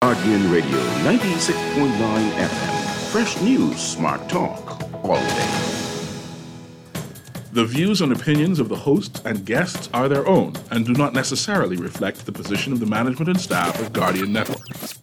Guardian Radio 96.9 FM. Fresh news, smart talk, all day. The views and opinions of the hosts and guests are their own and do not necessarily reflect the position of the management and staff of Guardian Network.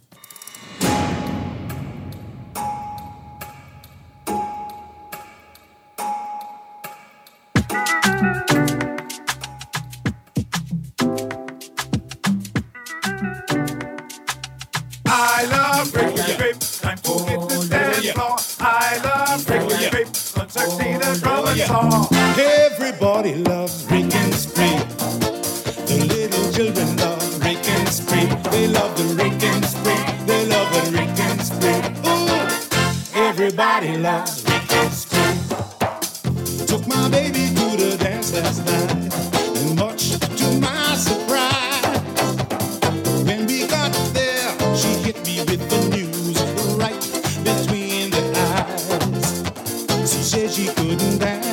Everybody loves Rick and Spree. The little children love Rick and Spree. They love the Rick and Spree. They love the Rick and Spree. Ooh, everybody loves Rick and Spree. Took my baby to the dance last night, and much to my surprise, when we got there, she hit me with the news right between the eyes. She said she couldn't dance.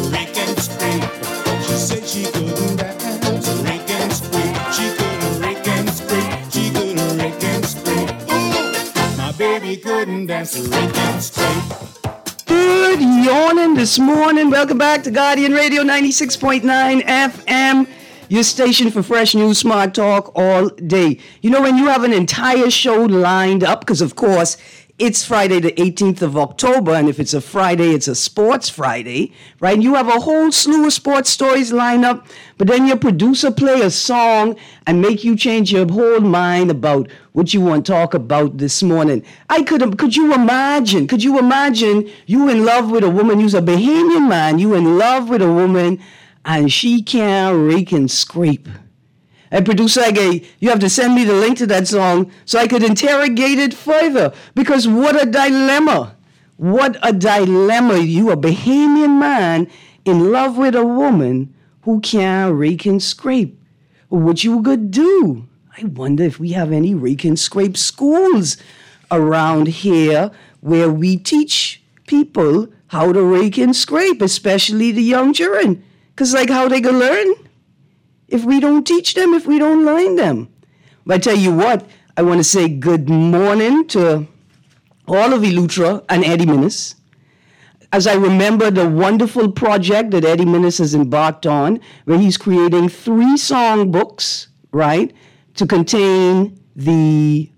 She said she couldn't dance, Rick and Spree. She couldn't Rick and Spree. She couldn't Rick and Spree. Ooh, my baby couldn't dance, Rick and Spree. Good morning this morning. Welcome back to Guardian Radio 96.9 FM. Your station for fresh news, smart talk all day. You know, when you have an entire show lined up, because of course, it's Friday the 18th of October, and if it's a Friday, it's a sports Friday, right? And you have a whole slew of sports stories lined up, but then your producer play a song and make you change your whole mind about what you want to talk about this morning. Could you imagine you in love with a woman, you's a Bahamian man, you in love with a woman, and she can't rake and scrape. Hey, producer, you have to send me the link to that song so I could interrogate it further. Because what a dilemma. What a dilemma. You, a Bahamian man, in love with a woman who can't rake and scrape. What you could do? I wonder if we have any rake and scrape schools around here where we teach people how to rake and scrape, especially the young children. Because, how they gonna learn? If we don't teach them, if we don't learn them. But I tell you what, I want to say good morning to all of Elutra and Eddie Minnis. As I remember the wonderful project that Eddie Minnis has embarked on, where he's creating 3 song books, right, to contain the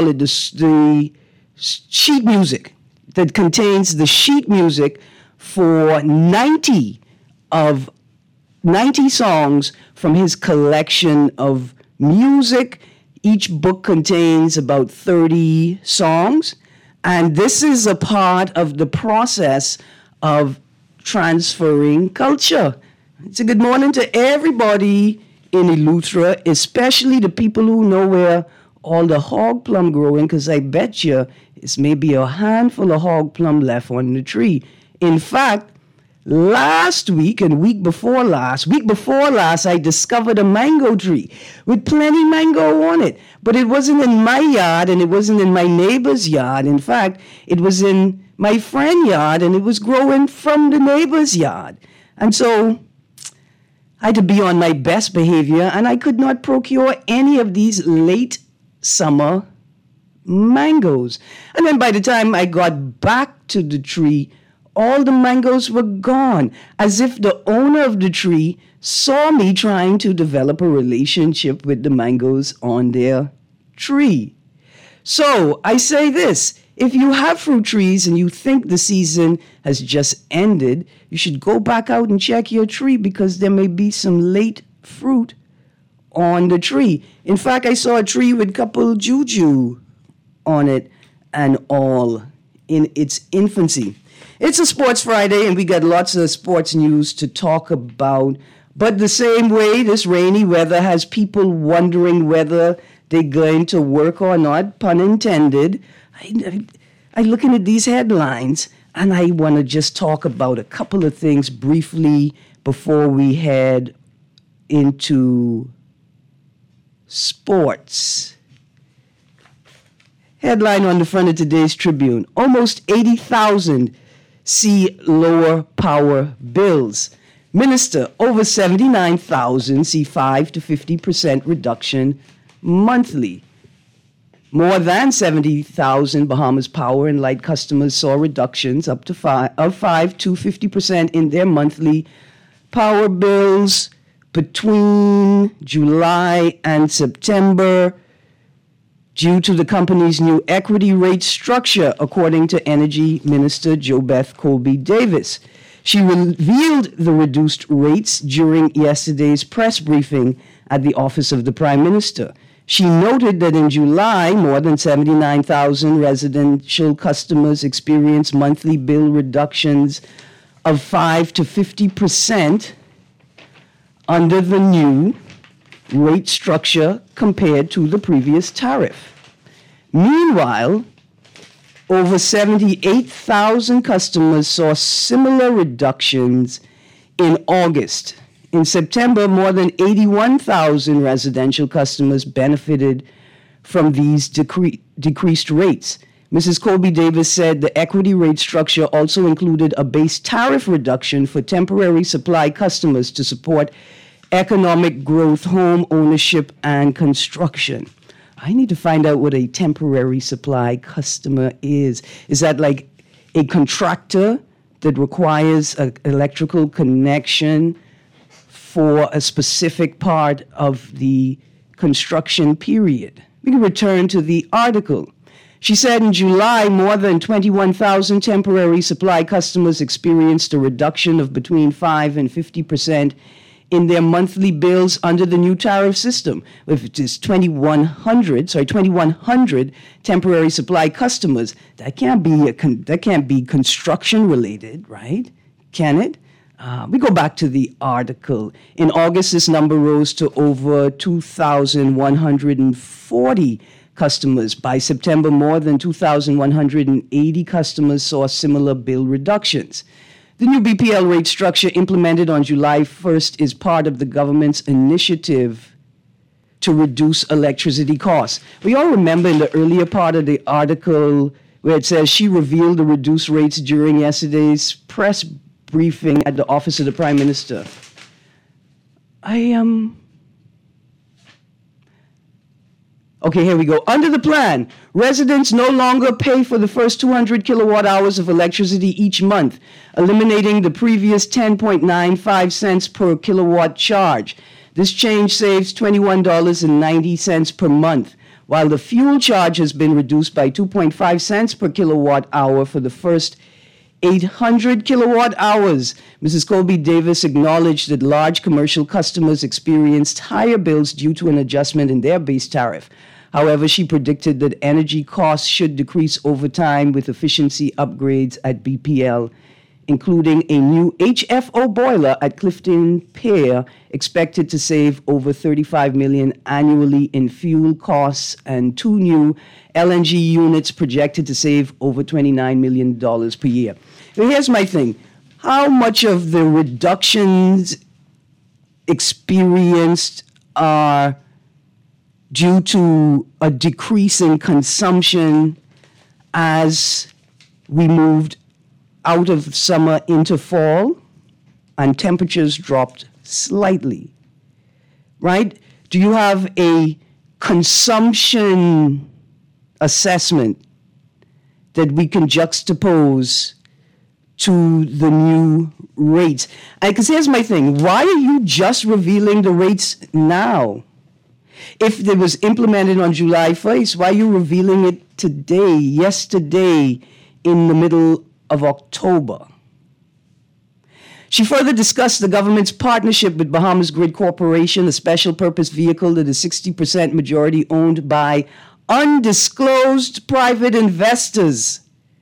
sheet music, that contains the sheet music for 90 songs from his collection of music. Each book contains about 30 songs. And this is a part of the process of transferring culture. It's a good morning to everybody in Elutra, especially the people who know where all the hog plum growing, because I bet you it's maybe a handful of hog plum left on the tree. In fact, last week and week before last, I discovered a mango tree with plenty mango on it. But it wasn't in my yard and it wasn't in my neighbor's yard. In fact, it was in my friend's yard and it was growing from the neighbor's yard. And so I had to be on my best behavior and I could not procure any of these late summer mangoes. And then by the time I got back to the tree, all the mangoes were gone, as if the owner of the tree saw me trying to develop a relationship with the mangoes on their tree. So I say this, if you have fruit trees and you think the season has just ended, you should go back out and check your tree because there may be some late fruit on the tree. In fact, I saw a tree with a couple juju on it and all in its infancy. It's a Sports Friday, and we got lots of sports news to talk about. But the same way, this rainy weather has people wondering whether they're going to work or not, pun intended. I looking at these headlines, and I want to just talk about a couple of things briefly before we head into sports. Headline on the front of today's Tribune, almost 80,000 see lower power bills. Minister, over 79,000 see 5 to 50% reduction monthly. More than 70,000 Bahamas Power and Light customers saw reductions up to 5 to 50% in their monthly power bills between July and September due to the company's new equity rate structure, according to Energy Minister JoBeth Colby Davis. She revealed the reduced rates during yesterday's press briefing at the Office of the Prime Minister. She noted that in July, more than 79,000 residential customers experienced monthly bill reductions of 5 to 50% under the new rate structure compared to the previous tariff. Meanwhile, over 78,000 customers saw similar reductions in August. In September, more than 81,000 residential customers benefited from these decreased rates. Mrs. Colby Davis said the equity rate structure also included a base tariff reduction for temporary supply customers to support economic growth, home ownership, and construction. I need to find out what a temporary supply customer is. Is that like a contractor that requires an electrical connection for a specific part of the construction period? We can return to the article. She said in July, more than 21,000 temporary supply customers experienced a reduction of between 5 and 50% in their monthly bills under the new tariff system. If it is 2,100 temporary supply customers, that can't be construction related, right? Can it? We go back to the article. In August, this number rose to over 2,140 customers. By September, more than 2,180 customers saw similar bill reductions. The new BPL rate structure implemented on July 1st is part of the government's initiative to reduce electricity costs. We all remember in the earlier part of the article where it says she revealed the reduced rates during yesterday's press briefing at the Office of the Prime Minister. Okay, here we go. Under the plan, residents no longer pay for the first 200 kilowatt hours of electricity each month, eliminating the previous 10.95 cents per kilowatt charge. This change saves $21.90 per month, while the fuel charge has been reduced by 2.5 cents per kilowatt hour for the first 800 kilowatt hours. Mrs. Colby Davis acknowledged that large commercial customers experienced higher bills due to an adjustment in their base tariff. However, she predicted that energy costs should decrease over time with efficiency upgrades at BPL, including a new HFO boiler at Clifton Pier, expected to save over $35 million annually in fuel costs, and 2 new LNG units projected to save over $29 million per year. Now, here's my thing. How much of the reductions experienced are due to a decrease in consumption as we moved out of summer into fall and temperatures dropped slightly, right? Do you have a consumption assessment that we can juxtapose to the new rates? Because here's my thing. Why are you just revealing the rates now? If it was implemented on July 1st, why are you revealing it yesterday, in the middle of October? She further discussed the government's partnership with Bahamas Grid Corporation, a special purpose vehicle that is 60% majority owned by undisclosed private investors.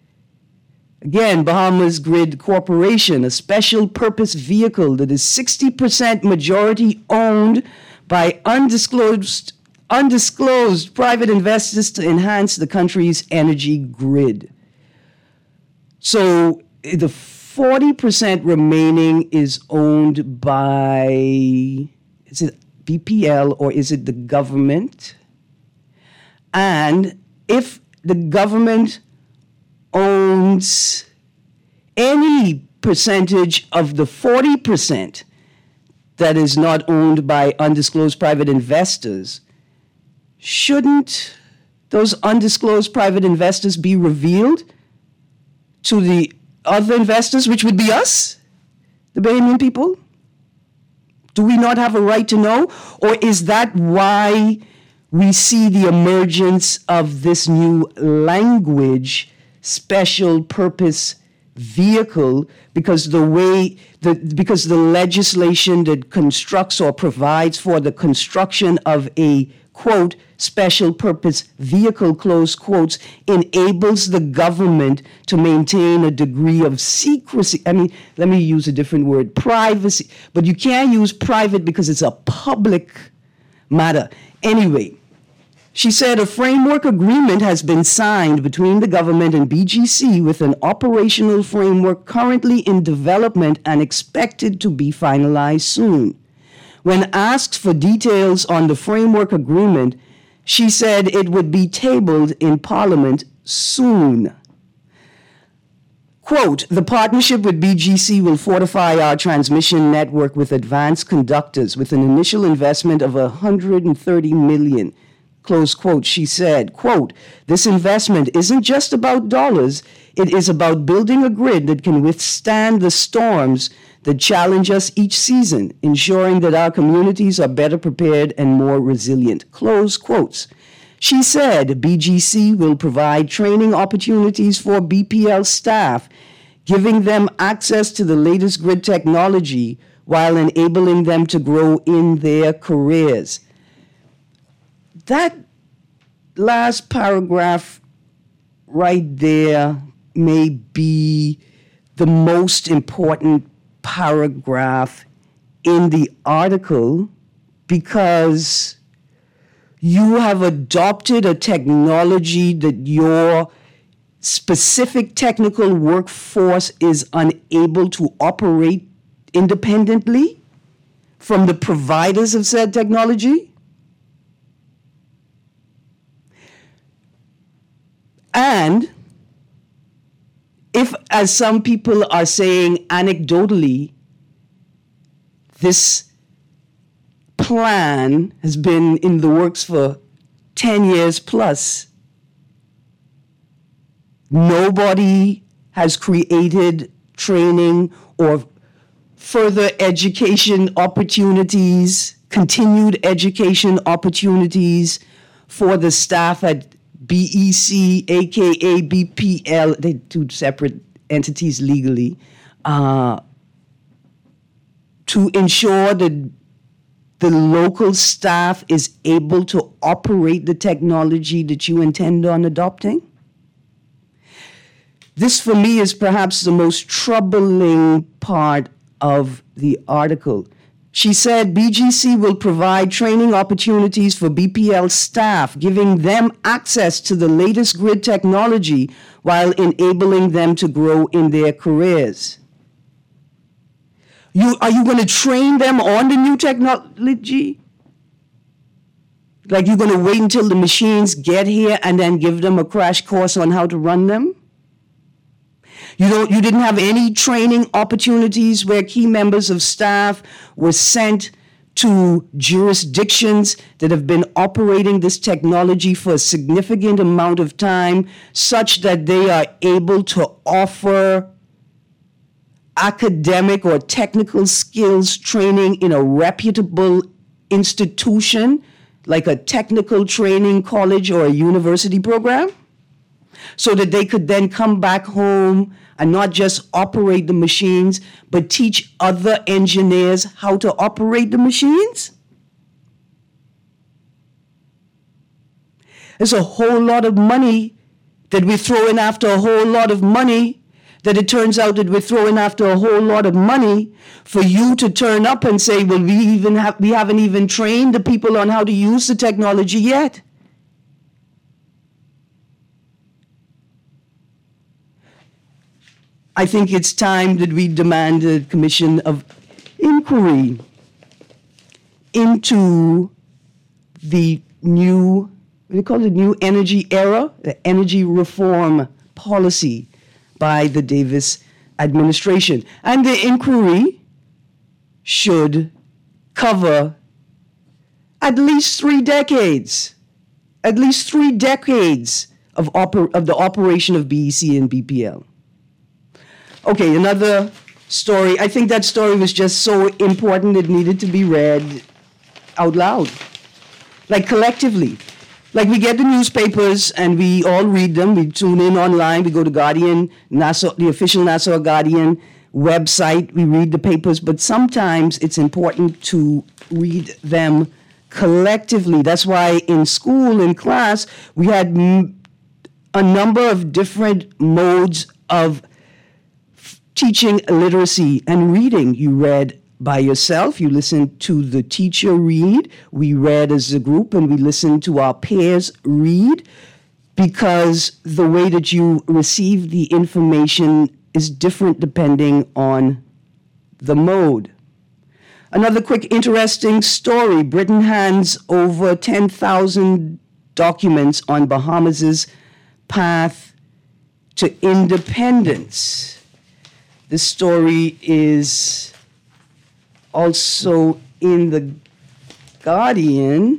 Again, Bahamas Grid Corporation, a special purpose vehicle that is 60% majority owned by undisclosed private investors to enhance the country's energy grid. So the 40% remaining is owned by, is it BPL or is it the government? And if the government owns any percentage of the 40% that is not owned by undisclosed private investors, shouldn't those undisclosed private investors be revealed to the other investors, which would be us, the Bahamian people? Do we not have a right to know? Or is that why we see the emergence of this new language, special purpose vehicle, because the legislation that constructs or provides for the construction of a, quote, special purpose vehicle, close quotes, enables the government to maintain a degree of secrecy. I mean, let me use a different word, privacy. But you can't use private because it's a public matter. Anyway, she said a framework agreement has been signed between the government and BGC with an operational framework currently in development and expected to be finalized soon. When asked for details on the framework agreement, she said it would be tabled in Parliament soon. Quote, the partnership with BGC will fortify our transmission network with advanced conductors with an initial investment of $130 million. Close quote, she said, quote, this investment isn't just about dollars, it is about building a grid that can withstand the storms that challenge us each season, ensuring that our communities are better prepared and more resilient. Close quotes. She said BGC will provide training opportunities for BPL staff, giving them access to the latest grid technology while enabling them to grow in their careers. That last paragraph right there may be the most important paragraph in the article, because you have adopted a technology that your specific technical workforce is unable to operate independently from the providers of said technology. And if, as some people are saying anecdotally, this plan has been in the works for 10 years plus, nobody has created training or further education opportunities, continued education opportunities for the staff at BEC, aka BPL, they're two separate entities legally, to ensure that the local staff is able to operate the technology that you intend on adopting? This, for me, is perhaps the most troubling part of the article. She said BGC will provide training opportunities for BPL staff, giving them access to the latest grid technology while enabling them to grow in their careers. Are you going to train them on the new technology? Like you're going to wait until the machines get here and then give them a crash course on how to run them? You didn't have any training opportunities where key members of staff were sent to jurisdictions that have been operating this technology for a significant amount of time, such that they are able to offer academic or technical skills training in a reputable institution, like a technical training college or a university program, so that they could then come back home and not just operate the machines, but teach other engineers how to operate the machines? There's a whole lot of money that we're throwing after a whole lot of money, that it turns out that we're throwing after a whole lot of money for you to turn up and say, well, we haven't even trained the people on how to use the technology yet. I think it's time that we demand a commission of inquiry into the new, what do you call it, new energy era, the energy reform policy by the Davis administration. And the inquiry should cover at least 3 decades. at least 3 decades of the operation of BEC and BPL. Okay, another story. I think that story was just so important it needed to be read out loud, like collectively. Like we get the newspapers and we all read them. We tune in online. We go to Guardian, Nassau, the official Nassau Guardian website. We read the papers, but sometimes it's important to read them collectively. That's why in school, in class, we had a number of different modes of teaching literacy and reading. You read by yourself, you listened to the teacher read, we read as a group, and we listened to our peers read, because the way that you receive the information is different depending on the mode. Another quick interesting story. Britain hands over 10,000 documents on Bahamas' path to independence. This story is also in the Guardian.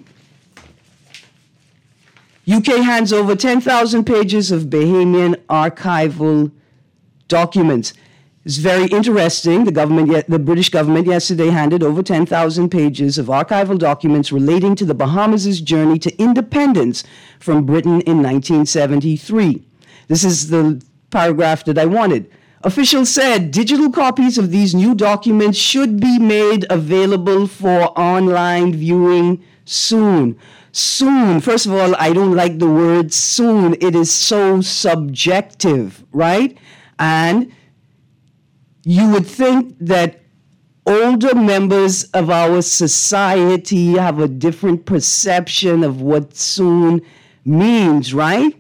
UK hands over 10,000 pages of Bahamian archival documents. It's very interesting. The British government yesterday handed over 10,000 pages of archival documents relating to the Bahamas' journey to independence from Britain in 1973. This is the paragraph that I wanted. Officials said digital copies of these new documents should be made available for online viewing soon. Soon. First of all, I don't like the word soon. It is so subjective, right? And you would think that older members of our society have a different perception of what soon means, right?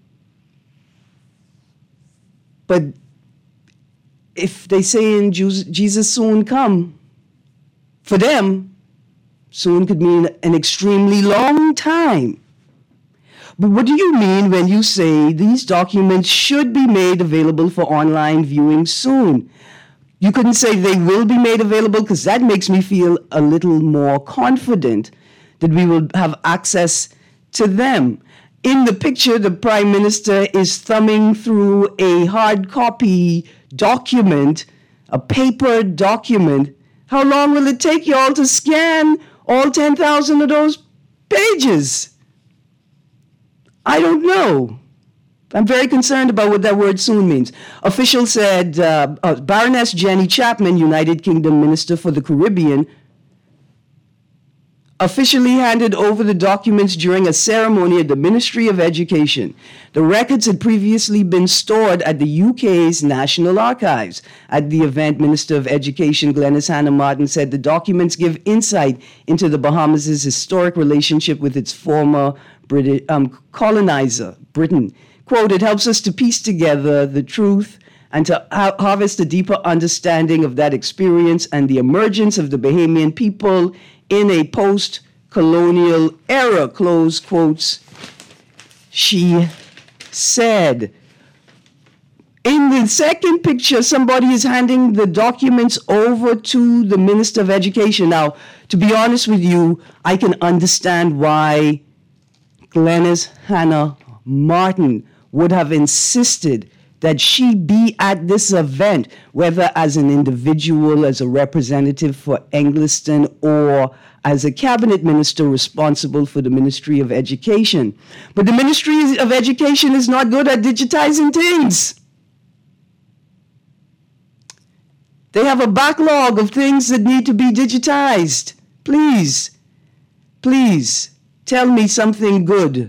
But if they say in Jesus soon come, for them, soon could mean an extremely long time. But what do you mean when you say these documents should be made available for online viewing soon? You couldn't say they will be made available, because that makes me feel a little more confident that we will have access to them. In the picture, the Prime Minister is thumbing through a hard copy document, a paper document. How long will it take y'all to scan all 10,000 of those pages? I don't know. I'm very concerned about what that word soon means. Officials said Baroness Jenny Chapman, United Kingdom Minister for the Caribbean, officially handed over the documents during a ceremony at the Ministry of Education. The records had previously been stored at the UK's National Archives. At the event, Minister of Education Glenys Hanna-Martin said the documents give insight into the Bahamas' historic relationship with its former British colonizer, Britain. Quote, it helps us to piece together the truth and to harvest a deeper understanding of that experience and the emergence of the Bahamian people in a post-colonial era, close quotes, she said. In the second picture, somebody is handing the documents over to the Minister of Education. Now, to be honest with you, I can understand why Glenys Hanna-Martin would have insisted that she be at this event, whether as an individual, as a representative for Engliston, or as a cabinet minister responsible for the Ministry of Education. But the Ministry of Education is not good at digitizing things. They have a backlog of things that need to be digitized. Please, please, tell me something good.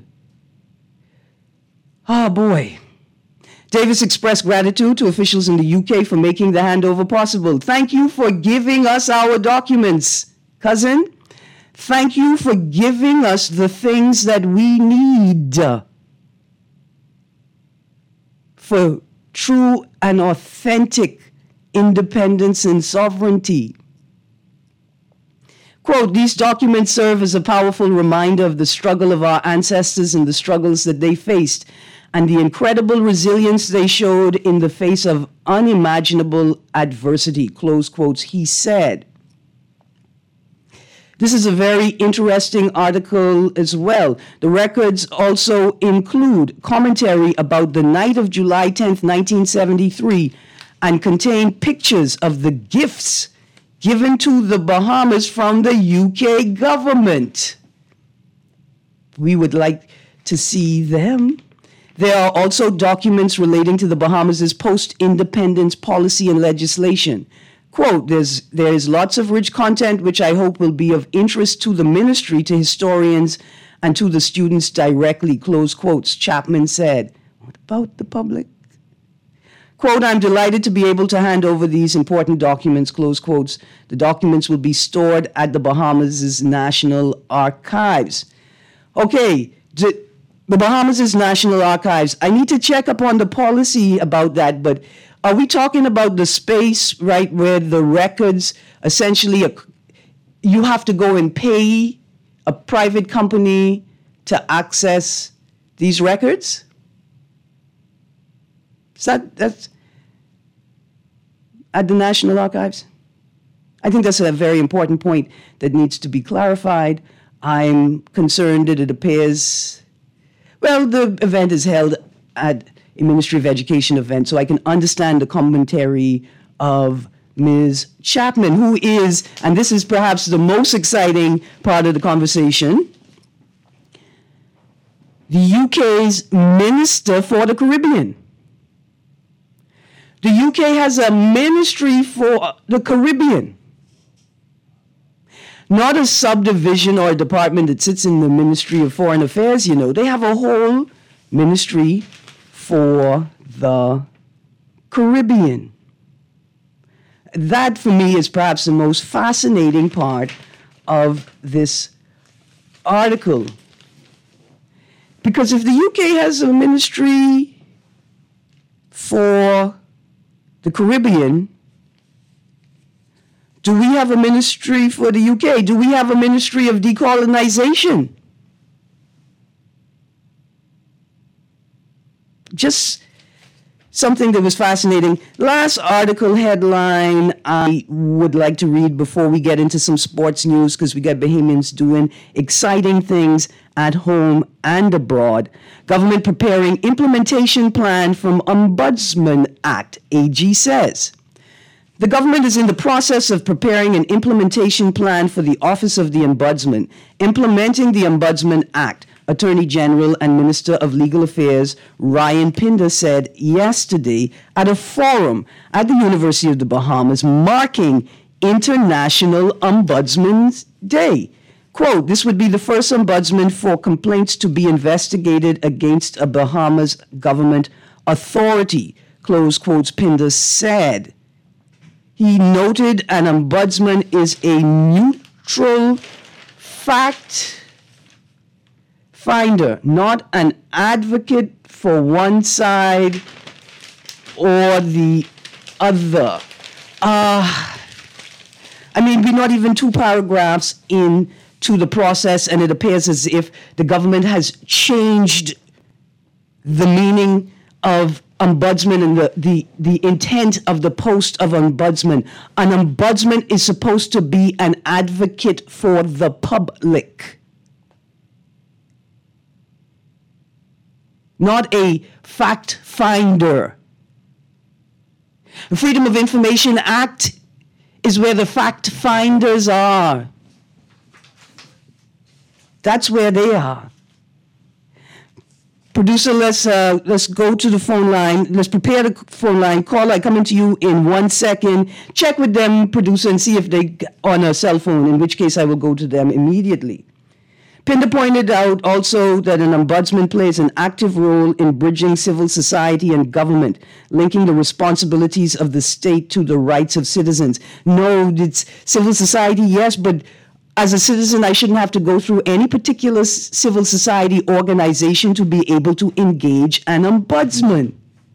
Oh boy. Davis expressed gratitude to officials in the UK for making the handover possible. Thank you for giving us our documents, cousin. Thank you for giving us the things that we need for true and authentic independence and sovereignty. Quote, these documents serve as a powerful reminder of the struggle of our ancestors and the struggles that they faced, and the incredible resilience they showed in the face of unimaginable adversity, close quotes, he said. This is a very interesting article as well. The records also include commentary about the night of July 10th, 1973, and contain pictures of the gifts given to the Bahamas from the UK government. We would like to see them. There are also documents relating to the Bahamas' post-independence policy and legislation. Quote, there is lots of rich content which I hope will be of interest to the ministry, to historians, and to the students directly, close quotes, Chapman said. What about the public? Quote, I'm delighted to be able to hand over these important documents, close quotes. The documents will be stored at the Bahamas' National Archives. Okay, the Bahamas' National Archives. I need to check up on the policy about that, but are we talking about the space, right, where the records essentially, you have to go and pay a private company to access these records? That's at the National Archives? I think that's a very important point that needs to be clarified. I'm concerned that it appears, well, the event is held at a Ministry of Education event, so I can understand the commentary of Ms. Chapman, who is, and this is perhaps the most exciting part of the conversation, the UK's Minister for the Caribbean. The UK has a ministry for the Caribbean, not a subdivision or a department that sits in the Ministry of Foreign Affairs, you know. They have a whole ministry for the Caribbean. That, for me, is perhaps the most fascinating part of this article. Because if the UK has a ministry for the Caribbean, do we have a ministry for the UK? Do we have a ministry of decolonization? Just something that was fascinating. Last article headline I would like to read before we get into some sports news, because we got Bahamians doing exciting things at home and abroad. Government preparing implementation plan from Ombudsman Act, AG says. The government is in the process of preparing an implementation plan for the Office of the Ombudsman, implementing the Ombudsman Act, Attorney General and Minister of Legal Affairs Ryan Pinder said yesterday at a forum at the University of the Bahamas marking International Ombudsman's Day. Quote, this would be the first ombudsman for complaints to be investigated against a Bahamas government authority, close quotes, Pinder said. He noted an ombudsman is a neutral fact finder, not an advocate for one side or the other. We're not even 2 paragraphs into the process, and it appears as if the government has changed the meaning of ombudsman and the intent of the post of ombudsman. An ombudsman is supposed to be an advocate for the public, not a fact finder. The Freedom of Information Act is where the fact finders are. That's where they are. Producer, let's go to the phone line. Let's prepare the phone line. Caller, coming to you in 1 second. Check with them, producer, and see if they're on a cell phone, in which case I will go to them immediately. Pinder pointed out also that an ombudsman plays an active role in bridging civil society and government, linking the responsibilities of the state to the rights of citizens. No, it's civil society, yes, but as a citizen, I shouldn't have to go through any particular civil society organization to be able to engage an ombudsman.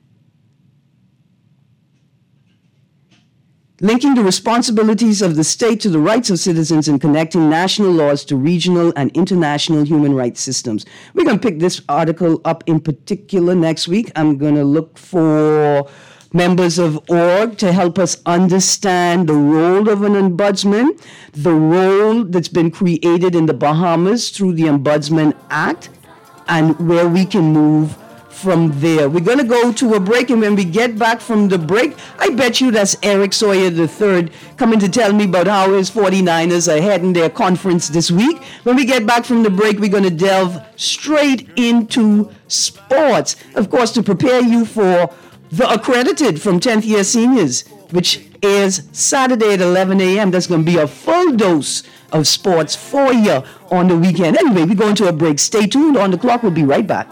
Linking the responsibilities of the state to the rights of citizens and connecting national laws to regional and international human rights systems. We're going to pick this article up in particular next week. I'm going to look for members of ORG to help us understand the role of an ombudsman, the role that's been created in the Bahamas through the Ombudsman Act, and where we can move from there. We're going to go to a break, and when we get back from the break, I bet you that's Eric Sawyer III coming to tell me about how his 49ers are heading their conference this week. When we get back from the break, we're going to delve straight into sports, of course, to prepare you for The Accredited from 10th Year Seniors, which airs Saturday at 11 a.m. That's going to be a full dose of sports for you on the weekend. Anyway, we're going to a break. Stay tuned. On the clock, we'll be right back.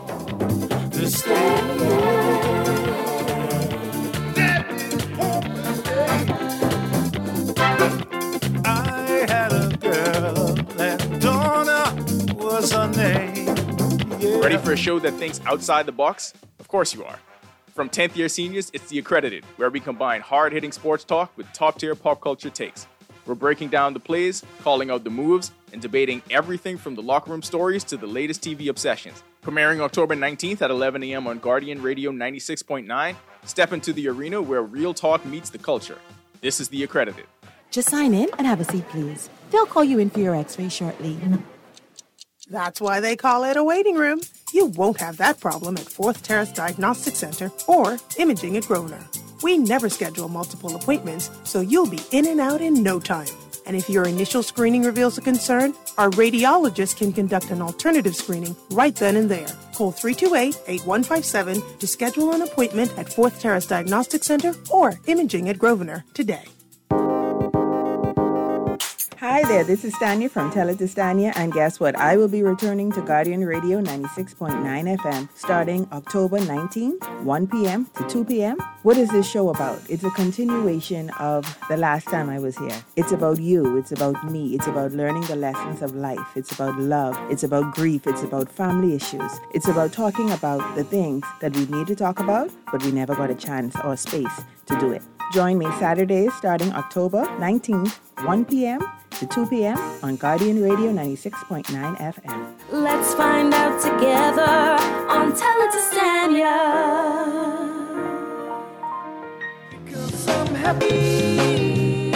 I had a girl, and Donna was her name. Yeah. Ready for a show that thinks outside the box? Of course you are. From 10th Year Seniors, it's The Accredited, where we combine hard-hitting sports talk with top-tier pop culture takes. We're breaking down the plays, calling out the moves, and debating everything from the locker room stories to the latest TV obsessions. Premiering October 19th at 11 a.m. on Guardian Radio 96.9, step into the arena where real talk meets the culture. This is The Accredited. Just sign in and have a seat, please. They'll call you in for your x-ray shortly. That's why they call it a waiting room. You won't have that problem at Fourth Terrace Diagnostic Center or Imaging at Grosvenor. We never schedule multiple appointments, so you'll be in and out in no time. And if your initial screening reveals a concern, our radiologist can conduct an alternative screening right then and there. Call 328-8157 to schedule an appointment at Fourth Terrace Diagnostic Center or Imaging at Grosvenor today. Hi there, this is Stanya from Tell It to Stanya, and guess what? I will be returning to Guardian Radio 96.9 FM starting October 19th, 1 p.m. to 2 p.m. What is this show about? It's a continuation of the last time I was here. It's about you, it's about me, it's about learning the lessons of life, it's about love, it's about grief, it's about family issues, it's about talking about the things that we need to talk about, but we never got a chance or space to do it. Join me Saturdays starting October 19th, 1 p.m. to 2 p.m. on Guardian Radio 96.9 FM. Let's find out together on Tell It to Stanya. Because I'm happy.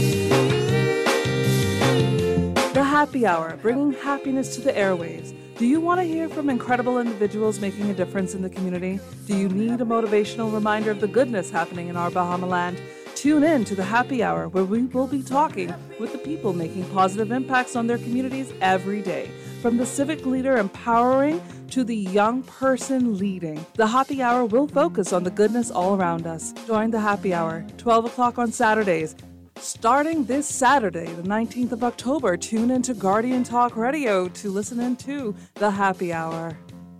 The Happy Hour, bringing happiness to the airwaves. Do you want to hear from incredible individuals making a difference in the community? Do you need a motivational reminder of the goodness happening in our Bahama land? Tune in to the Happy Hour, where we will be talking with the people making positive impacts on their communities every day. From the civic leader empowering to the young person leading, the Happy Hour will focus on the goodness all around us. Join the Happy Hour, 12 o'clock on Saturdays. Starting this Saturday, the 19th of October, tune into Guardian Talk Radio to listen into the Happy Hour.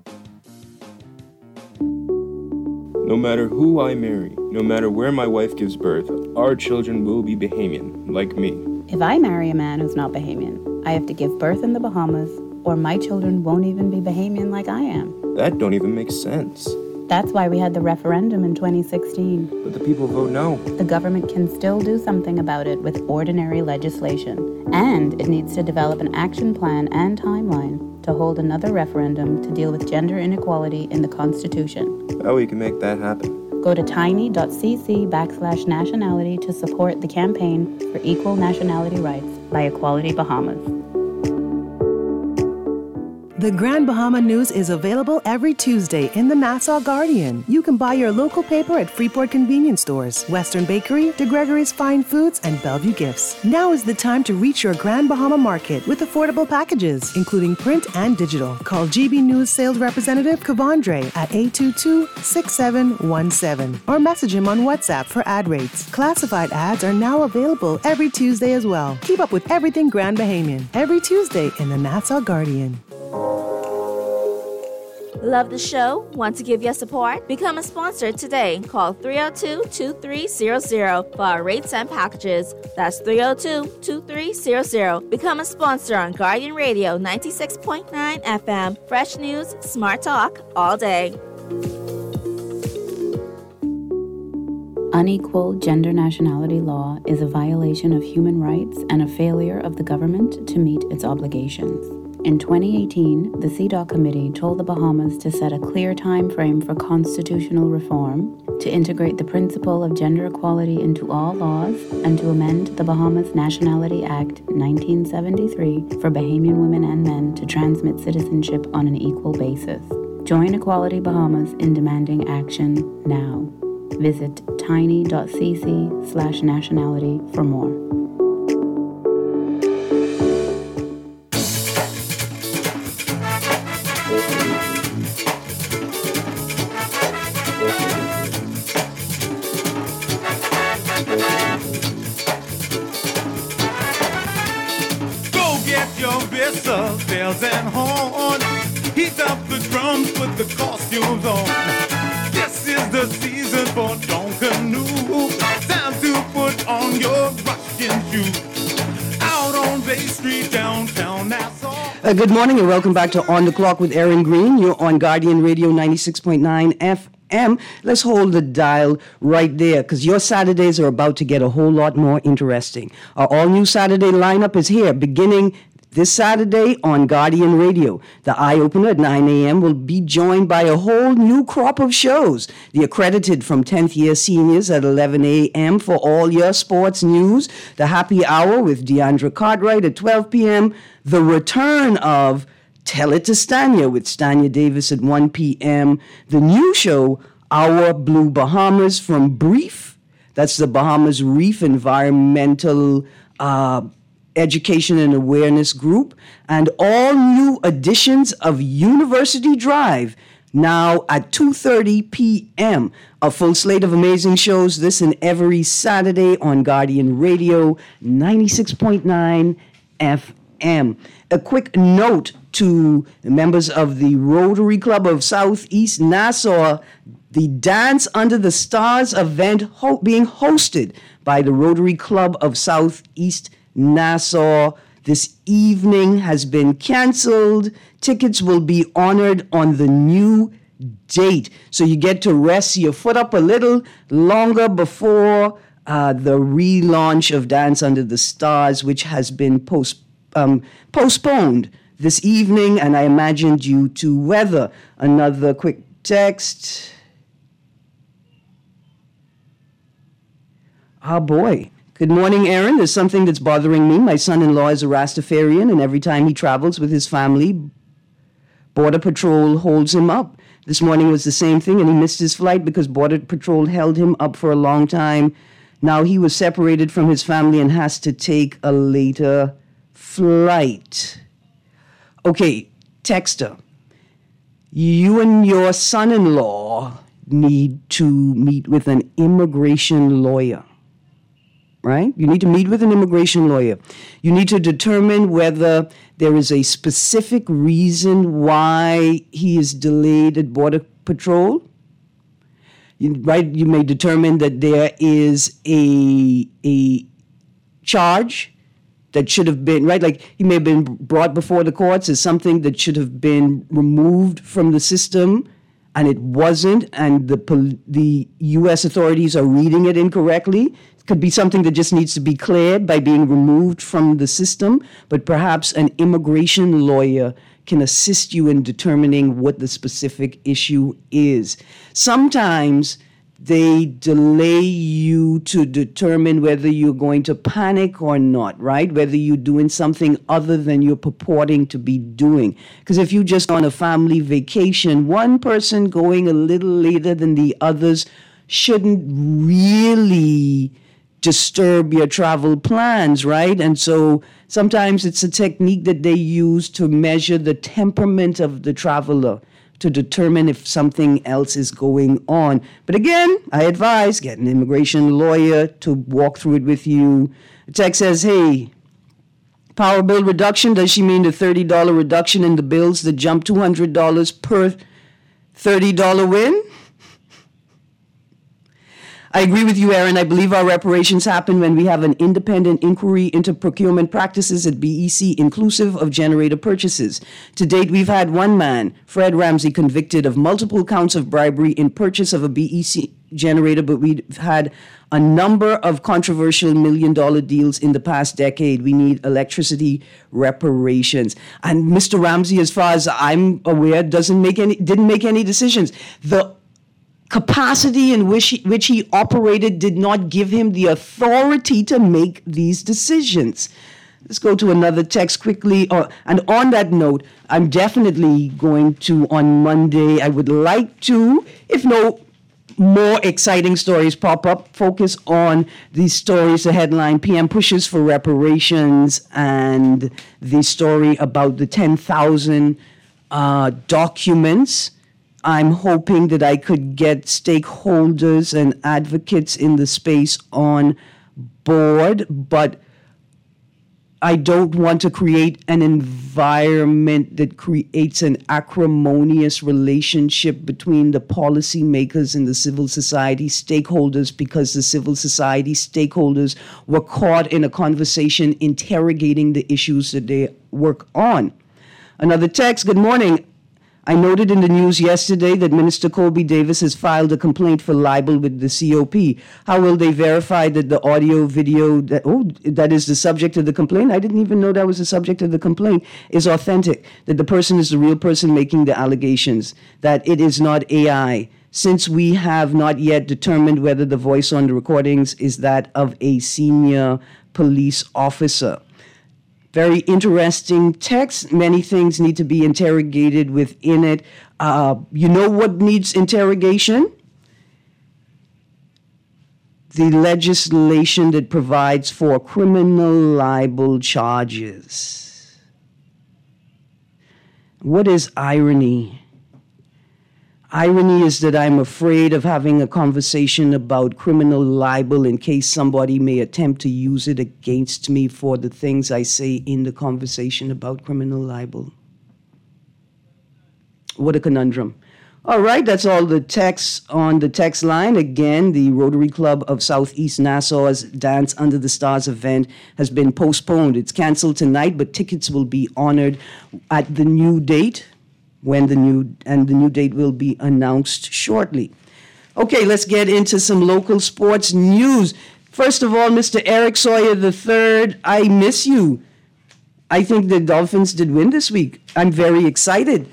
No matter who I marry, no matter where my wife gives birth, our children will be Bahamian, like me. If I marry a man who's not Bahamian, I have to give birth in the Bahamas, or my children won't even be Bahamian like I am. That don't even make sense. That's why we had the referendum in 2016. But the people vote no. The government can still do something about it with ordinary legislation. And it needs to develop an action plan and timeline to hold another referendum to deal with gender inequality in the Constitution. How we can make that happen? Go to tiny.cc/nationality to support the campaign for equal nationality rights by Equality Bahamas. The Grand Bahama News is available every Tuesday in the Nassau Guardian. You can buy your local paper at Freeport Convenience Stores, Western Bakery, De Gregory's Fine Foods, and Bellevue Gifts. Now is the time to reach your Grand Bahama market with affordable packages, including print and digital. Call GB News sales representative Kavandre at 822-6717 or message him on WhatsApp for ad rates. Classified ads are now available every Tuesday as well. Keep up with everything Grand Bahamian every Tuesday in the Nassau Guardian. Love the show? Want to give your support? Become a sponsor today. Call 302-2300 for our rates and packages. That's 302-2300. Become a sponsor on Guardian Radio 96.9 FM. Fresh news, smart talk, all day. Unequal gender nationality law is a violation of human rights and a failure of the government to meet its obligations. In 2018, the CEDAW Committee told the Bahamas to set a clear time frame for constitutional reform, to integrate the principle of gender equality into all laws, and to amend the Bahamas Nationality Act 1973 for Bahamian women and men to transmit citizenship on an equal basis. Join Equality Bahamas in demanding action now. Visit tiny.cc/nationality for more. Bells and horns, heat up the drums, put the costumes on. This is the season for Canoe. Time to put on your Russian shoes. Out on Bay Street, downtown Nassau. Good morning and welcome back to On the Clock with Aaron Green. You're on Guardian Radio 96.9 FM. Let's hold the dial right there because your Saturdays are about to get a whole lot more interesting. Our all-new Saturday lineup is here beginning this Saturday on Guardian Radio. The Eye Opener at 9 a.m. will be joined by a whole new crop of shows. The Accredited from 10th Year Seniors at 11 a.m. for all your sports news. The Happy Hour with Deandra Cartwright at 12 p.m. The return of Tell It to Stanya with Stanya Davis at 1 p.m. The new show, Our Blue Bahamas from Brief. That's the Bahamas Reef Environmental Education and Awareness Group, and all new editions of University Drive, now at 2:30 p.m. A full slate of amazing shows, this and every Saturday on Guardian Radio 96.9 FM. A quick note to the members of the Rotary Club of Southeast Nassau, the Dance Under the Stars event being hosted by the Rotary Club of Southeast Nassau this evening has been canceled. Tickets will be honored on the new date. So you get to rest your foot up a little longer before the relaunch of Dance Under the Stars, which has been postponed this evening, and I imagine due to weather. Another quick text. Oh boy. Good morning, Aaron. There's something that's bothering me. My son-in-law is a Rastafarian, and every time he travels with his family, Border Patrol holds him up. This morning was the same thing, and he missed his flight because Border Patrol held him up for a long time. Now he was separated from his family and has to take a later flight. Okay, texter. You and your son-in-law need to meet with an immigration lawyer. Right? You need to meet with an immigration lawyer. You need to determine whether there is a specific reason why he is delayed at Border Patrol. You may determine that there is a charge that should have been, right? Like he may have been brought before the courts as something that should have been removed from the system, and it wasn't, and the U.S. authorities are reading it incorrectly. Could be something that just needs to be cleared by being removed from the system, but perhaps an immigration lawyer can assist you in determining what the specific issue is. Sometimes they delay you to determine whether you're going to panic or not, right? Whether you're doing something other than you're purporting to be doing. Because if you're just on a family vacation, one person going a little later than the others shouldn't really disturb your travel plans, right? And so sometimes it's a technique that they use to measure the temperament of the traveler to determine if something else is going on. But again, I advise get an immigration lawyer to walk through it with you. The text says, hey, power bill reduction, does she mean the $30 reduction in the bills that jump $200 per $30 win? I agree with you, Aaron. I believe our reparations happen when we have an independent inquiry into procurement practices at BEC, inclusive of generator purchases. To date, we've had one man, Fred Ramsey, convicted of multiple counts of bribery in purchase of a BEC generator, but we've had a number of controversial $1 million deals in the past decade. We need electricity reparations. And Mr. Ramsey, as far as I'm aware, didn't make any decisions. The capacity in which he operated did not give him the authority to make these decisions. Let's go to another text quickly. And on that note, I'm definitely going to, on Monday, I would like to, if no more exciting stories pop up, focus on these stories, the headline, PM pushes for reparations, and the story about the 10,000 documents. I'm hoping that I could get stakeholders and advocates in the space on board, but I don't want to create an environment that creates an acrimonious relationship between the policymakers and the civil society stakeholders, because the civil society stakeholders were caught in a conversation interrogating the issues that they work on. Another text, good morning. I noted in the news yesterday that Minister Colby Davis has filed a complaint for libel with the COP. How will they verify that the audio, video, that is the subject of the complaint? I didn't even know that was the subject of the complaint, is authentic, that the person is the real person making the allegations, that it is not AI, since we have not yet determined whether the voice on the recordings is that of a senior police officer. Very interesting text. Many things need to be interrogated within it. You know what needs interrogation? The legislation that provides for criminal libel charges. What is irony? Irony is that I'm afraid of having a conversation about criminal libel in case somebody may attempt to use it against me for the things I say in the conversation about criminal libel. What a conundrum. All right, that's all the text on the text line. Again, the Rotary Club of Southeast Nassau's Dance Under the Stars event has been postponed. It's canceled tonight, but tickets will be honored at the new date, when the new date will be announced shortly. Okay, let's get into some local sports news. First of all, Mr. Eric Sawyer III, I miss you. I think the Dolphins did win this week. I'm very excited.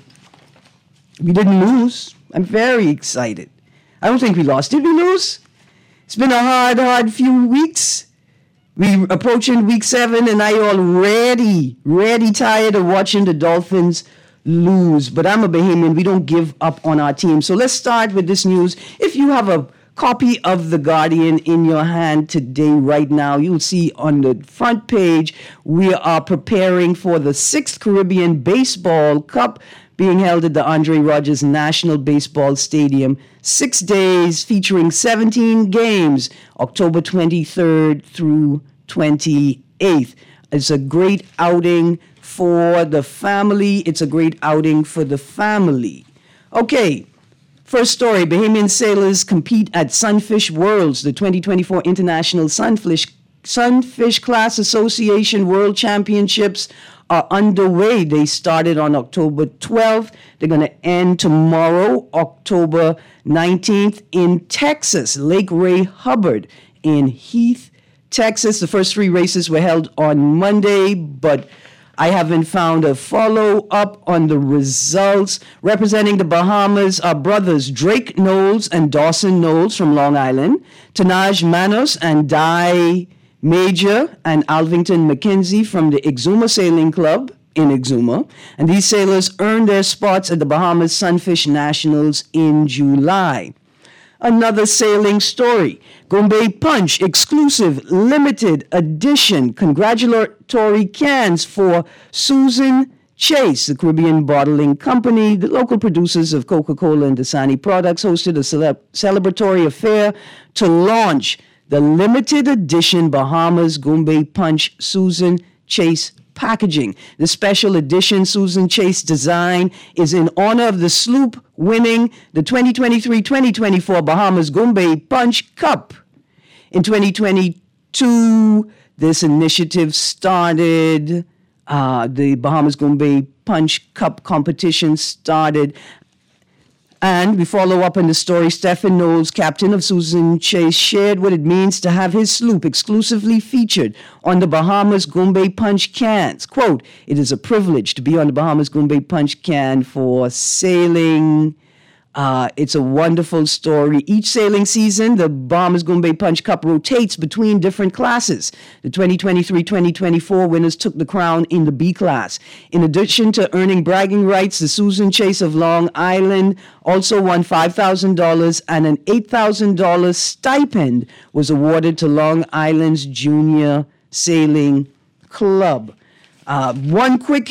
We didn't lose. I'm very excited. I don't think we lost. Did we lose? It's been a hard few weeks. We're approaching week 7, and I already tired of watching the Dolphins lose. But I'm a Bahamian. We don't give up on our team. So let's start with this news. If you have a copy of The Guardian in your hand today, right now, you'll see on the front page, we are preparing for the 6th Caribbean Baseball Cup being held at the Andre Rogers National Baseball Stadium. 6 days featuring 17 games, October 23rd through 28th. It's a great outing for the family. It's a great outing for the family. Okay, first story. Bahamian sailors compete at Sunfish Worlds, the 2024 International Sunfish Class Association World Championships are underway. They started on October 12th. They're going to end tomorrow, October 19th, in Texas, Lake Ray Hubbard in Heath, Texas. The first 3 races were held on Monday, but I haven't found a follow-up on the results. Representing the Bahamas are brothers Drake Knowles and Dawson Knowles from Long Island, Tanaj Manos and Di Major and Alvington McKenzie from the Exuma Sailing Club in Exuma. And these sailors earned their spots at the Bahamas Sunfish Nationals in July. Another sailing story. Goombay Punch, exclusive, limited edition, congratulatory cans for Susan Chase, the Caribbean Bottling Company. The local producers of Coca-Cola and Dasani products hosted a celebratory affair to launch the limited edition Bahamas Goombay Punch Susan Chase packaging. The special edition Susan Chase design is in honor of the sloop winning the 2023-2024 Bahamas Goombay Punch Cup. In 2022, this initiative started. The Bahamas Goombay Punch Cup competition started And we follow up on the story. Stephen Knowles, captain of Susan Chase, shared what it means to have his sloop exclusively featured on the Bahamas Goombay Punch cans. Quote, "It is a privilege to be on the Bahamas Goombay Punch can for sailing. It's a wonderful story. Each sailing season, the Bahamas Goombay Punch Cup rotates between different classes. The 2023-2024 winners took the crown in the B class. In addition to earning bragging rights, the Susan Chase of Long Island also won $5,000 and an $8,000 stipend was awarded to Long Island's Junior Sailing Club." Two quick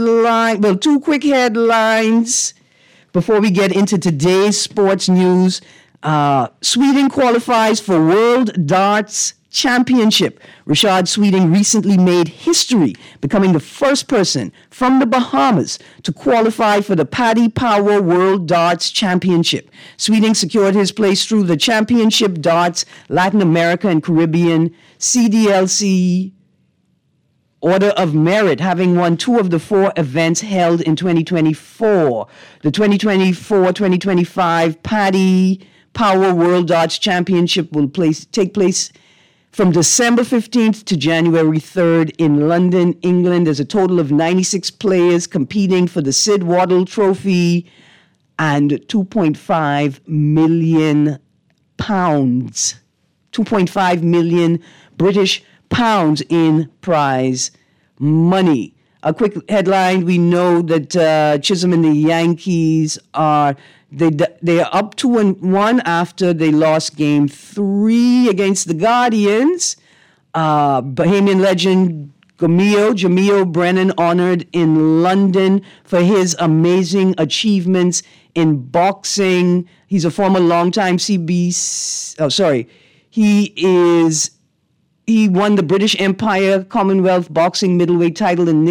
headlines before we get into today's sports news. Sweden qualifies for World Darts Championship. Rashad Sweeting recently made history, becoming the first person from the Bahamas to qualify for the Paddy Power World Darts Championship. Sweeting secured his place through the Championship Darts Latin America and Caribbean CDLC Order of Merit, having won 2 of the 4 events held in 2024. The 2024-2025 Paddy Power World Darts Championship will take place from December 15th to January 3rd in London, England. There's a total of 96 players competing for the Sid Waddle Trophy and £2.5 million. 2.5 million British pounds in prize money. A quick headline: we know that Chisholm and the Yankees are up 2-1 after they lost Game 3 against the Guardians. Bahamian legend Jamio Brennan honored in London for his amazing achievements in boxing. He's a former longtime He won the British Empire Commonwealth Boxing middleweight title in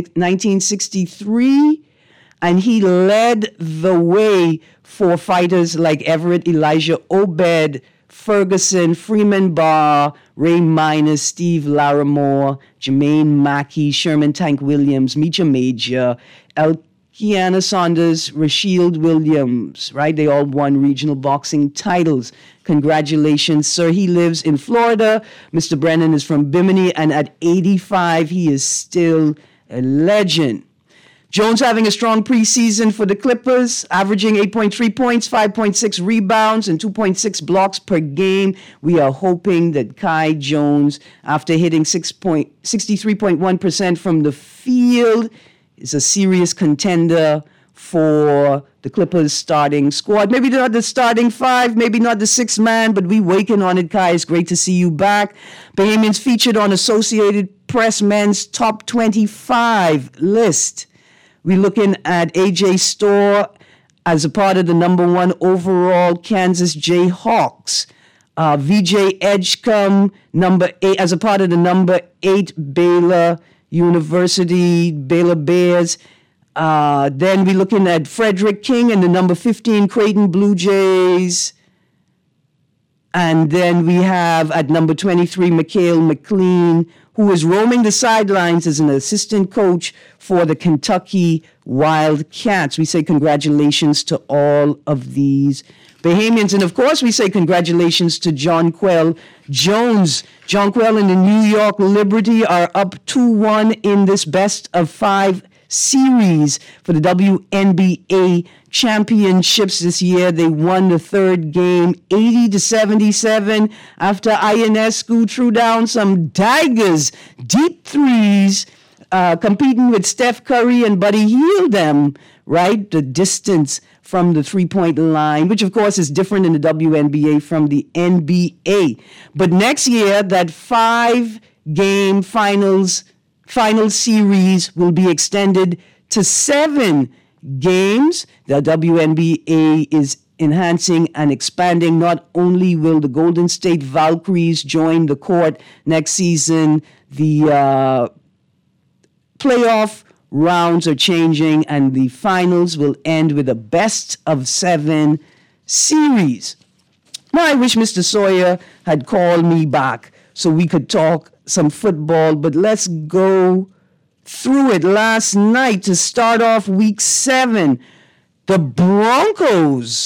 1963, and he led the way for fighters like Everett Elijah Obed, Ferguson, Freeman Barr, Ray Miners, Steve Larimore, Jermaine Mackey, Sherman Tank Williams, Mecha Major, Kiana Saunders, Rashield Williams, right? They all won regional boxing titles. Congratulations, sir. He lives in Florida. Mr. Brennan is from Bimini, and at 85, he is still a legend. Jones having a strong preseason for the Clippers, averaging 8.3 points, 5.6 rebounds, and 2.6 blocks per game. We are hoping that Kai Jones, after hitting 63.1% from the field, is a serious contender for the Clippers starting squad. Maybe not the starting 5, maybe not the 6th man, but we waking on it, Kai. It's great to see you back. Bahamians featured on Associated Press Men's Top 25 list. We're looking at A.J. Storr as a part of the number 1 overall Kansas Jayhawks. V.J. Edgecombe, number 8, as a part of the number 8 Baylor University, Baylor Bears. Then we're looking at Frederick King and the number 15 Creighton Blue Jays. And then we have at number 23 Mikhail McLean, who is roaming the sidelines as an assistant coach for the Kentucky Wildcats. We say congratulations to all of these Bahamians. And of course, we say congratulations to Jonquel Jones. Jonquel and the New York Liberty are up 2-1 in this best of 5 series for the WNBA championships this year. They won the 3rd game 80-77 after Ionescu threw down some daggers, deep threes, competing with Steph Curry and Buddy Hield them, right? The distance from the 3-point line, which of course is different in the WNBA from the NBA. But next year, that 5-game final series will be extended to 7 games. The WNBA is enhancing and expanding. Not only will the Golden State Valkyries join the court next season, the playoff rounds are changing, and the finals will end with a best of 7 series. Now, I wish Mr. Sawyer had called me back so we could talk some football, but let's go through it. Last night, to start off week 7, the Broncos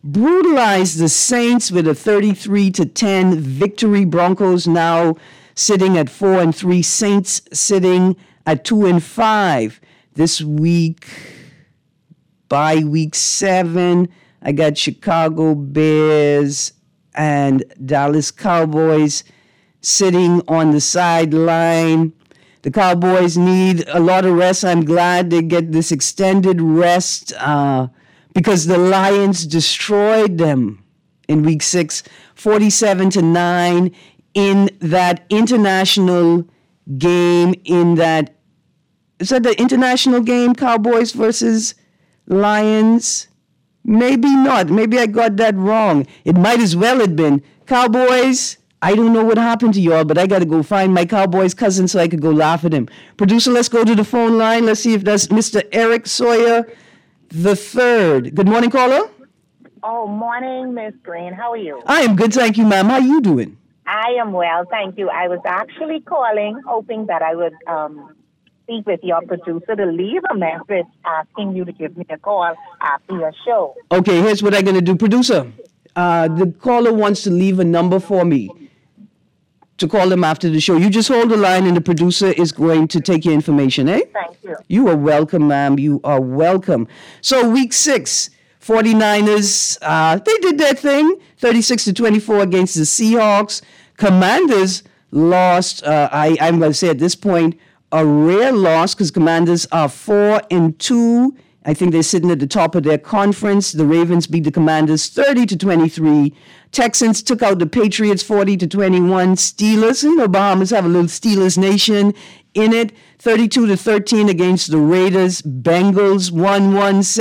brutalized the Saints with a 33-10 victory. Broncos now sitting at 4-3. Saints sitting at 2-5. This week, by week 7, I got Chicago Bears and Dallas Cowboys sitting on the sideline. The Cowboys need a lot of rest. I'm glad they get this extended rest because the Lions destroyed them in week 6, 47-9 in that international game. Is that the international game, Cowboys versus Lions? Maybe not. Maybe I got that wrong. It might as well have been. Cowboys, I don't know what happened to y'all, but I got to go find my Cowboys cousin so I could go laugh at him. Producer, let's go to the phone line. Let's see if that's Mr. Eric Sawyer III. Good morning, caller. Oh, morning, Miss Green. How are you? I am good, thank you, ma'am. How you doing? I am well, thank you. I was actually calling, hoping that I would speak with your producer to leave a message asking you to give me a call after your show. Okay, here's what I'm going to do. Producer, the caller wants to leave a number for me to call them after the show. You just hold the line and the producer is going to take your information, eh? Thank you. You are welcome, ma'am. You are welcome. So week 6, 49ers, they did their thing, 36-24 against the Seahawks. Commanders lost, I'm going to say at this point, a rare loss because Commanders are 4-2. I think they're sitting at the top of their conference. The Ravens beat the Commanders 30-23. Texans took out the Patriots 40-21. Steelers, Bahamas have a little Steelers nation in it. 32-13 against the Raiders. Bengals won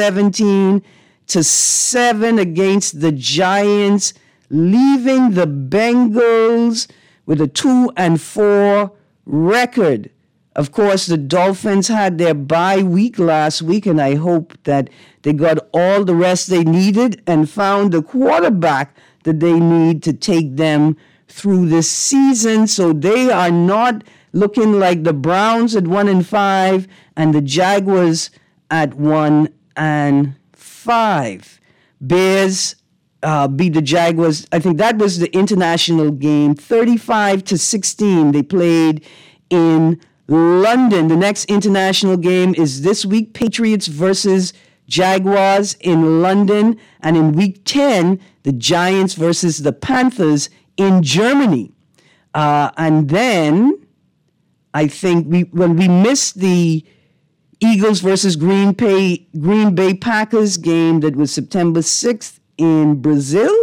17-7 against the Giants, leaving the Bengals with a 2-4 record. Of course, the Dolphins had their bye week last week, and I hope that they got all the rest they needed and found the quarterback that they need to take them through this season. So they are not looking like the Browns at 1-5 and the Jaguars at 1-5. Bears beat the Jaguars. I think that was the international game, 35-16. They played in London. The next international game is this week, Patriots versus Jaguars in London. And in week 10, the Giants versus the Panthers in Germany. And then I think when we missed the Eagles versus Green Bay Packers game that was September 6th in Brazil,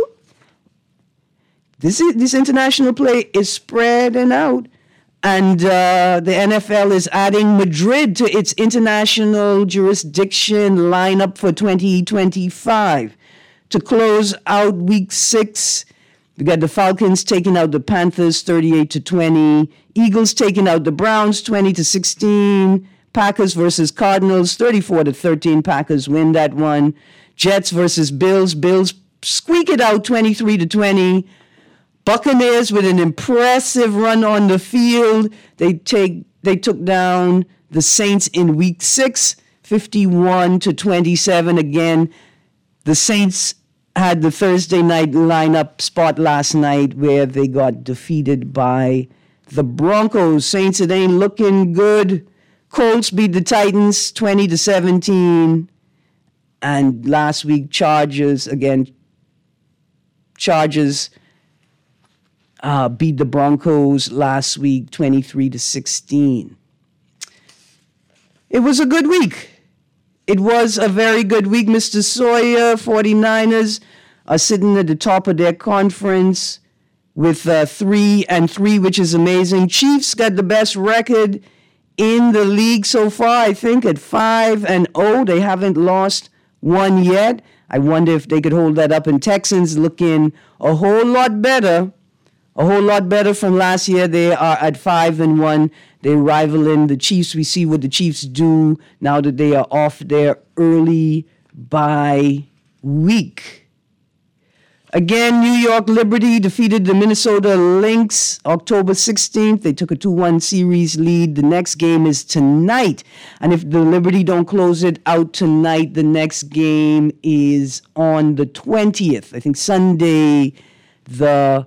this international play is spreading out. And the NFL is adding Madrid to its international jurisdiction lineup for 2025. To close out week 6, we got the Falcons taking out the Panthers 38-20. Eagles taking out the Browns 20-16. Packers versus Cardinals 34-13. Packers win that one. Jets versus Bills. Bills squeak it out 23-20. Buccaneers with an impressive run on the field. They took down the Saints in week 6, 51-27. Again, the Saints had the Thursday night lineup spot last night where they got defeated by the Broncos. Saints, it ain't looking good. Colts beat the Titans 20-17. And last week, Chargers beat the Broncos last week 23-16. It was a good week. It was a very good week. Mr. Sawyer, 49ers are sitting at the top of their conference with 3-3, which is amazing. Chiefs got the best record in the league so far, I think, at 5-0. They haven't lost one yet. I wonder if they could hold that up. And Texans looking a whole lot better from last year. They are at 5-1. They're rivaling the Chiefs. We see what the Chiefs do now that they are off their early bye week. Again, New York Liberty defeated the Minnesota Lynx October 16th. They took a 2-1 series lead. The next game is tonight. And if the Liberty don't close it out tonight, the next game is on the 20th. I think Sunday the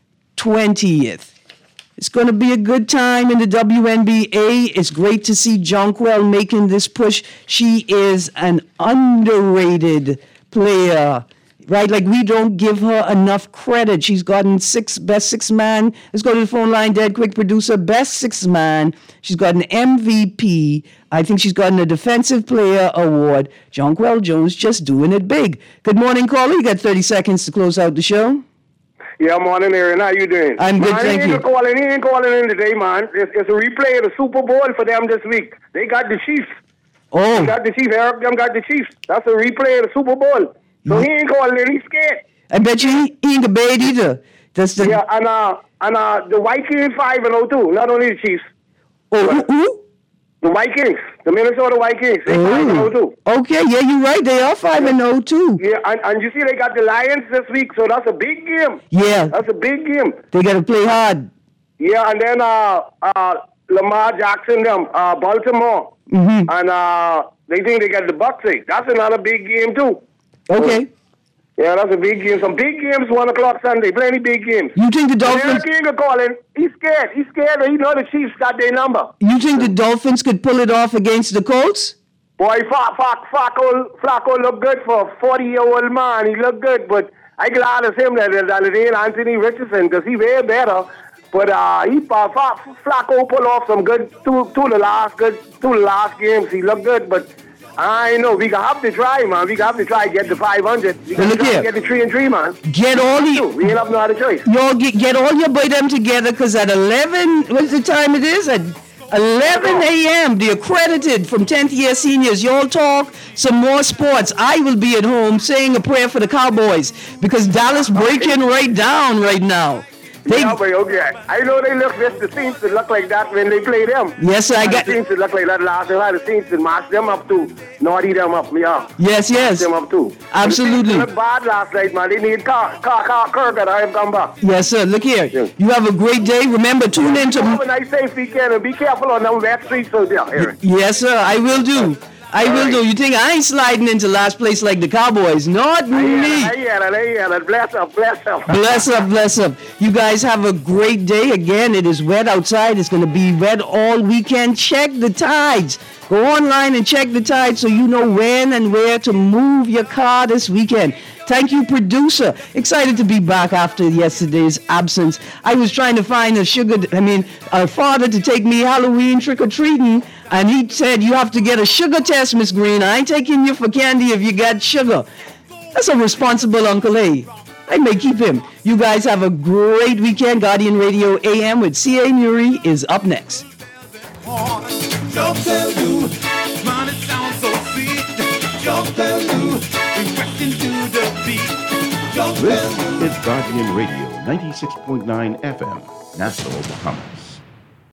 20th. It's going to be a good time in the WNBA. It's great to see Jonquel making this push. She is an underrated player. Right, like we don't give her enough credit. She's gotten best six man. Let's go to the phone line, dead quick producer. Best six man. She's got an MVP. I think she's gotten a Defensive Player Award. Jonquel Jones just doing it big. Good morning, caller. You got 30 seconds to close out the show. Yeah, morning, Aaron. How you doing? I'm good, thank you. He ain't calling in today, man. It's a replay of the Super Bowl for them this week. They got the Chiefs. Oh. They got the Chiefs. Eric, them got the Chiefs. That's a replay of the Super Bowl. So he ain't calling in. He's scared. I bet you he ain't a bad either. That's the... Yeah, and the Vikings 5-0 too. Not only the Chiefs. Oh, who? The Vikings. The Minnesota Vikings. They 5-0 too. Okay, yeah, you're right. They are 5-0 too. Yeah, and you see they got the Lions this week, so that's a big game. Yeah. That's a big game. They got to play hard. Yeah, and then Lamar Jackson, Baltimore. Mm-hmm. And they think they got the Bucs. That's another big game too. Okay. Yeah, that's a big game. Some big games, 1 o'clock Sunday. Plenty big games. You think the Dolphins... Eric King calling. He's scared. He's scared. He know the Chiefs got their number. You think the Dolphins could pull it off against the Colts? Boy, Flacco look good for a 40-year-old man. He look good, but I glad it's him that it ain't Anthony Richardson because he way better. But Flacco pull off some good two of the last games. He look good, but I know we gonna have to try, man. We gonna have to try to get the 500. We gonna try to get the 3-3, man. Get all the... We ain't have no other choice. Y'all get all your boy them together, because at 11, what's the time it is? At 11 a.m., the accredited from 10th year seniors, y'all talk some more sports. I will be at home saying a prayer for the Cowboys, because Dallas breaking right down right now. Okay. I know they look the Saints to look like that when they play them. Yes, sir, I got the Saints to look like that last time. The Saints to mash them up too. Naughty them up, yeah. Yes. Mash them up too. Absolutely. They look bad last night, man. They need Kirk that I have come back. Yes, sir. Look here. Yes. You have a great day. Remember, tune in to... Have a nice safe weekend and be careful on them wet streets out there, Aaron. Yes, sir. I will do. I will do. You think I ain't sliding into last place like the Cowboys? Not me. Bless up. Bless up. You guys have a great day. Again, it is wet outside. It's going to be wet all weekend. Check the tides. Go online and check the tides so you know when and where to move your car this weekend. Thank you, producer. Excited to be back after yesterday's absence. I was trying to find a father to take me Halloween trick-or-treating, and he said, you have to get a sugar test, Miss Green. I ain't taking you for candy if you got sugar. That's a responsible Uncle A. I may keep him. You guys have a great weekend. Guardian Radio AM with C.A. Muri is up next. This is Guardian Radio 96.9 FM, Nassau, Bahamas.